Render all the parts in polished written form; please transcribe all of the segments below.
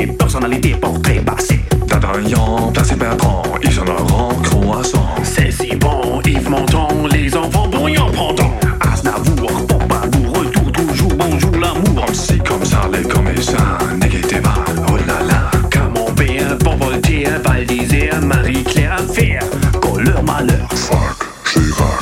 Des personnalités portrait passé. D'Adrien, placé Bertrand, ils en auront croissant. C'est si bon, Yves Montand, les enfants brouillants prendant. Aznavour, Pompadour, retour toujours, bonjour l'amour. Si comme ça les commissaires, n'inquiétez pas, oh là là. Camembert, Bonvoltaire, Val d'Isère, Marie-Claire, Fer, Colleur, malheur. Fuck, Chirac.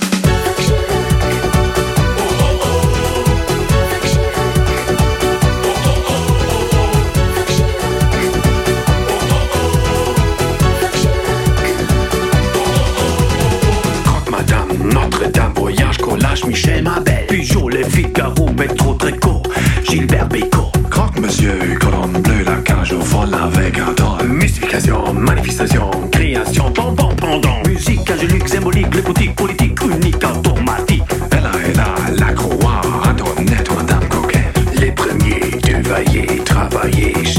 Notre-Dame, Voyage, Collage, Michel Mabel, Peugeot, Le Figaro, Métro, Tréco, Gilbert Bécaud. Croque monsieur, colonne bleue, la cage au vol avec un toll. Mystification, manifestation, création, bonbon, pendant. Musique, angélique, symbolique, le boutique, politique, unique, automatique. Elle a la croix, Antoinette, madame coquette. Les premiers, devaillés, travailler,